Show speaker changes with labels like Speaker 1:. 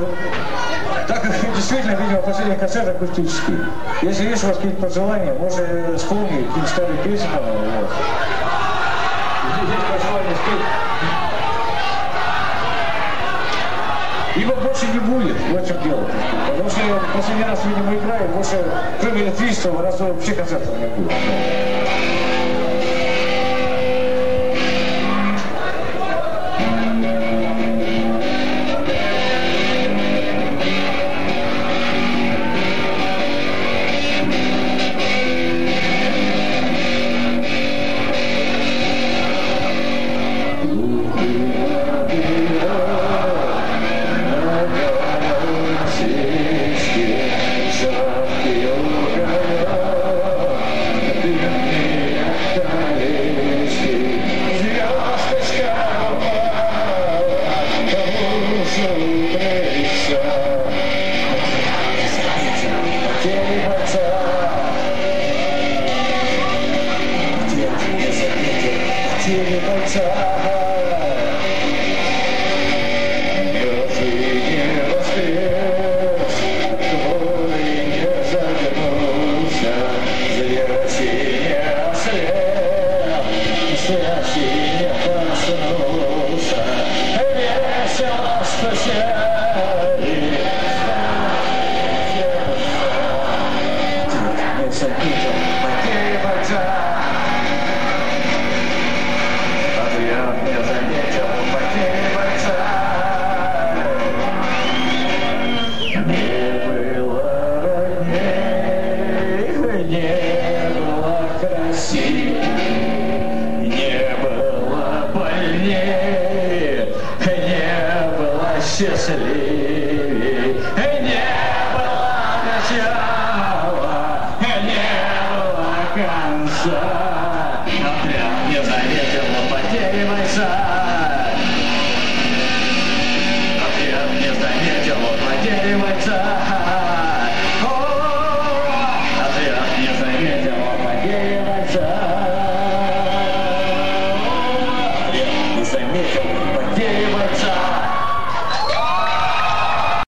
Speaker 1: так как действительно, видимо, последний концерт акустический. Если есть у вас какие-то пожелания, можно вспомнить какие-то старые песни. Вот. Если есть пожелания спеть. Его больше не будет, вот в чем дело. Потому что я последний раз, видимо, играю, больше, кроме электричества, раз вообще концертов не будет.
Speaker 2: Счастливее.